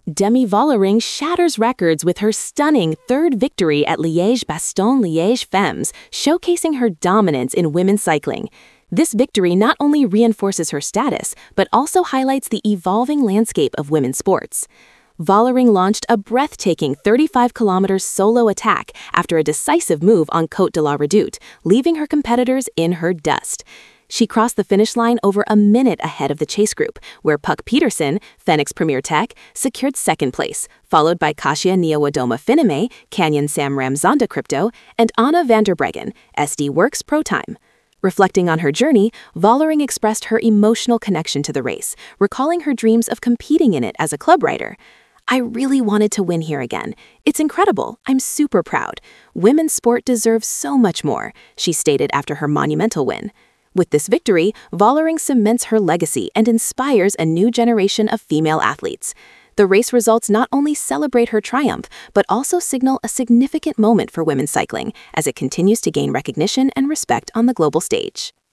Demi Vollering shatters records with her stunning third victory at Liège-Bastogne-Liège Femmes, showcasing her dominance in women's cycling. This victory not only reinforces her status, but also highlights the evolving landscape of women's sports. Vollering launched a breathtaking 35-kilometer solo attack after a decisive move on Côte de la Redoute, leaving her competitors in her dust. She crossed the finish line over a minute ahead of the chase group, where Puck Peterson, Fenix Premier Tech, secured second place, followed by Kasia Niewiadoma-Finame, Canyon Samram Zonda Crypto, and Anna van der Breggen, SD Works Pro Time. Reflecting on her journey, Vollering expressed her emotional connection to the race, recalling her dreams of competing in it as a club rider. "I really wanted to win here again. It's incredible. I'm super proud. Women's sport deserves so much more," she stated after her monumental win. With this victory, Vollering cements her legacy and inspires a new generation of female athletes. The race results not only celebrate her triumph, but also signal a significant moment for women's cycling as it continues to gain recognition and respect on the global stage.